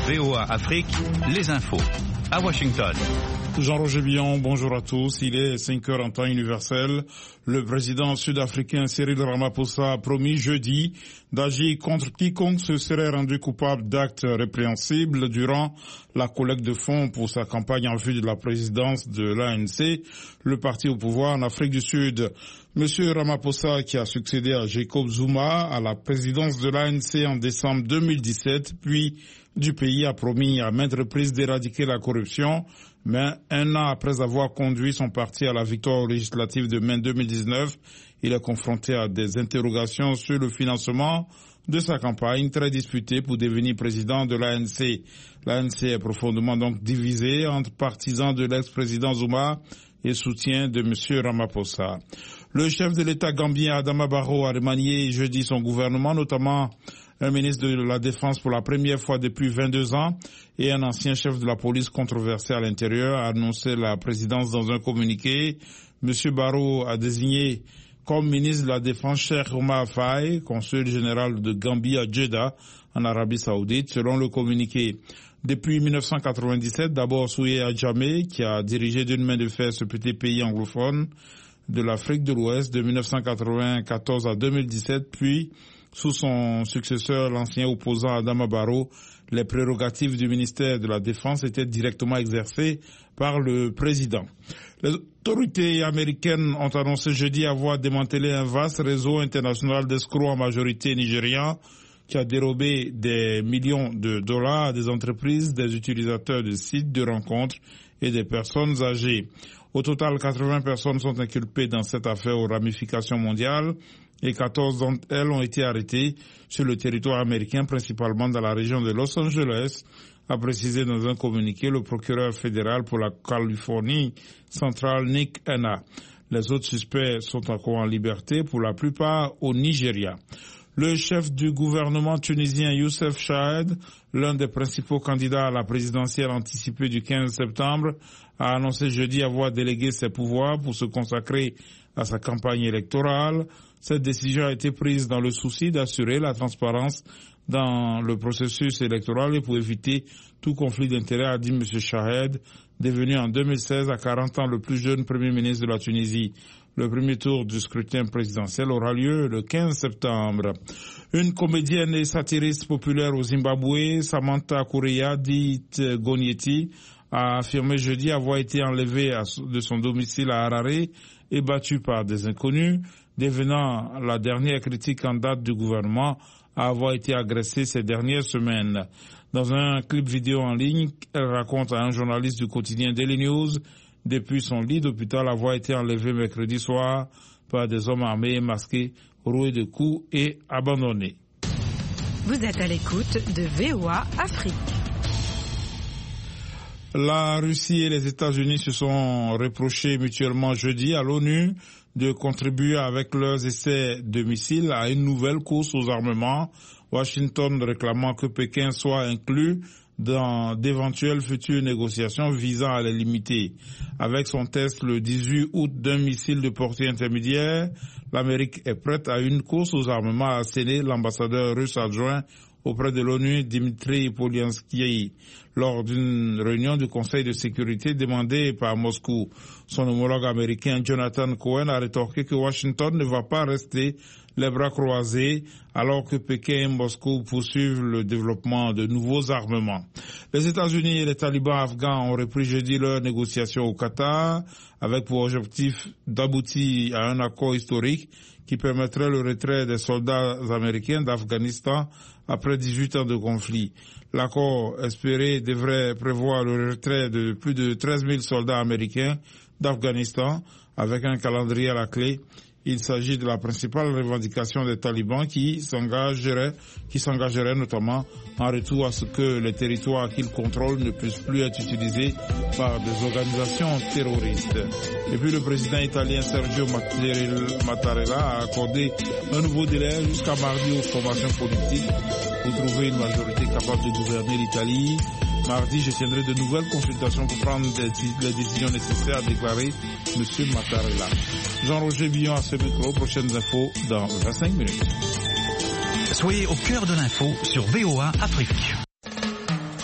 VOA Afrique, les infos. À Washington. Jean-Roger Billon, bonjour à tous. Il est 5 heures en temps universel. Le président sud-africain Cyril Ramaphosa a promis jeudi d'agir contre quiconque se serait rendu coupable d'actes répréhensibles durant la collecte de fonds pour sa campagne en vue de la présidence de l'ANC, le parti au pouvoir en Afrique du Sud. Monsieur Ramaphosa, qui a succédé à Jacob Zuma à la présidence de l'ANC en décembre 2017, puis du pays, a promis à maintes reprises d'éradiquer la corruption, mais un an après avoir conduit son parti à la victoire législative de mai 2019, il est confronté à des interrogations sur le financement de sa campagne, très disputée pour devenir président de l'ANC. L'ANC est profondément donc divisée entre partisans de l'ex-président Zuma et soutien de M. Ramaphosa. Le chef de l'État gambien Adama Barrow a remanié jeudi son gouvernement, notamment un ministre de la Défense pour la première fois depuis 22 ans et un ancien chef de la police controversé à l'intérieur a annoncé la présidence dans un communiqué. M. Barrow a désigné comme ministre de la Défense Cheikh Oumar Faye, consul général de Gambie à Jeddah, en Arabie Saoudite, selon le communiqué. Depuis 1997, d'abord Souye Adjamé, qui a dirigé d'une main de fer ce petit pays anglophone de l'Afrique de l'Ouest de 1994 à 2017, puis sous son successeur, l'ancien opposant Adama Barrow, les prérogatives du ministère de la Défense étaient directement exercées par le président. Les autorités américaines ont annoncé jeudi avoir démantelé un vaste réseau international d'escrocs en majorité nigérians qui a dérobé des millions de dollars à des entreprises, des utilisateurs de sites de rencontres et des personnes âgées. Au total, 80 personnes sont inculpées dans cette affaire aux ramifications mondiales et 14 d'entre elles ont été arrêtées sur le territoire américain, principalement dans la région de Los Angeles, a précisé dans un communiqué le procureur fédéral pour la Californie centrale, Nick Hanna. Les autres suspects sont encore en liberté, pour la plupart au Nigeria. Le chef du gouvernement tunisien Youssef Chahed, l'un des principaux candidats à la présidentielle anticipée du 15 septembre, a annoncé jeudi avoir délégué ses pouvoirs pour se consacrer à sa campagne électorale. Cette décision a été prise dans le souci d'assurer la transparence dans le processus électoral et pour éviter tout conflit d'intérêts, a dit M. Chahed, devenu en 2016 à 40 ans le plus jeune premier ministre de la Tunisie. Le premier tour du scrutin présidentiel aura lieu le 15 septembre. Une comédienne et satiriste populaire au Zimbabwe, Samantha Kureya, dite Gonieti, a affirmé jeudi avoir été enlevée de son domicile à Harare et battue par des inconnus, devenant la dernière critique en date du gouvernement à avoir été agressée ces dernières semaines. Dans un clip vidéo en ligne, elle raconte à un journaliste du quotidien Daily News depuis son lit d'hôpital avoir été enlevé mercredi soir par des hommes armés et masqués, roués de coups et abandonnés. Vous êtes à l'écoute de VOA Afrique. La Russie et les États-Unis se sont reprochés mutuellement jeudi à l'ONU de contribuer avec leurs essais de missiles à une nouvelle course aux armements, Washington réclamant que Pékin soit inclus dans d'éventuelles futures négociations visant à les limiter. Avec son test le 18 août d'un missile de portée intermédiaire, l'Amérique est prête à une course aux armements, a asséné l'ambassadeur russe adjoint auprès de l'ONU, Dmitry Polyansky, lors d'une réunion du Conseil de sécurité demandée par Moscou. Son homologue américain Jonathan Cohen a rétorqué que Washington ne va pas rester les bras croisés alors que Pékin et Moscou poursuivent le développement de nouveaux armements. Les États-Unis et les talibans afghans ont repris jeudi leurs négociations au Qatar avec pour objectif d'aboutir à un accord historique qui permettrait le retrait des soldats américains d'Afghanistan après 18 ans de conflit. L'accord espéré devrait prévoir le retrait de plus de 13 000 soldats américains d'Afghanistan avec un calendrier à la clé. Il s'agit de la principale revendication des talibans qui s'engageraient notamment en retour à ce que les territoires qu'ils contrôlent ne puissent plus être utilisés par des organisations terroristes. Et puis le président italien Sergio Mattarella a accordé un nouveau délai jusqu'à mardi aux formations politiques pour trouver une majorité capable de gouverner l'Italie. Mardi, je tiendrai de nouvelles consultations pour prendre les décisions nécessaires, a déclaré M. Mattarella. Jean-Roger Billon à ce micro. Prochaines infos dans 25 minutes. Soyez au cœur de l'info sur VOA Afrique.